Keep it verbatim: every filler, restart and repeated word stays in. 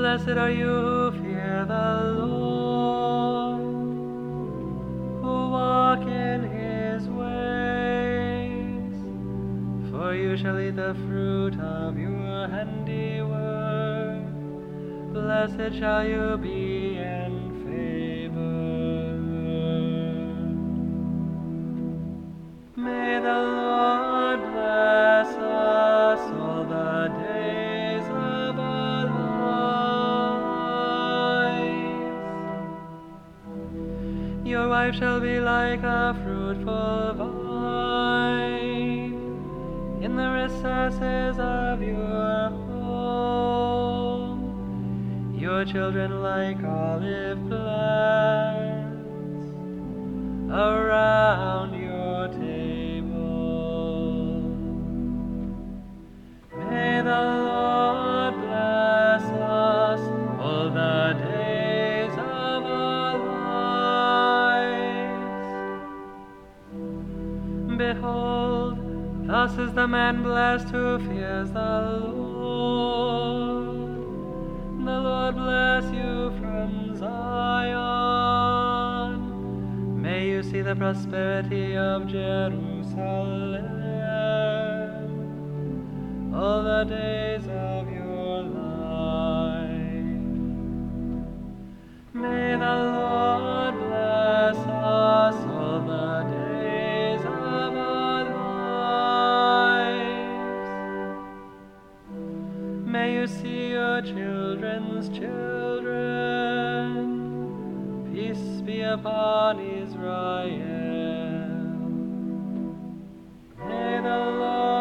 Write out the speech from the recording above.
Blessed are you who fear the Lord, who walk in his ways. For you shall eat the fruit of your handiwork. Blessed shall you be and favored. May the Lord bless us all the days of our lives. Your wife shall be like a fruitful vine in the recesses of your home. Your children like olive plants around your table. May the Lord bless us all the days of our lives. Behold, thus is the man blessed who fears the Lord. The Lord bless you from Zion. May you see the prosperity of Jerusalem all the days of your life. May the Lord bless us all the days of our lives. May you see your children's children. Peace be upon Israel. May the Lord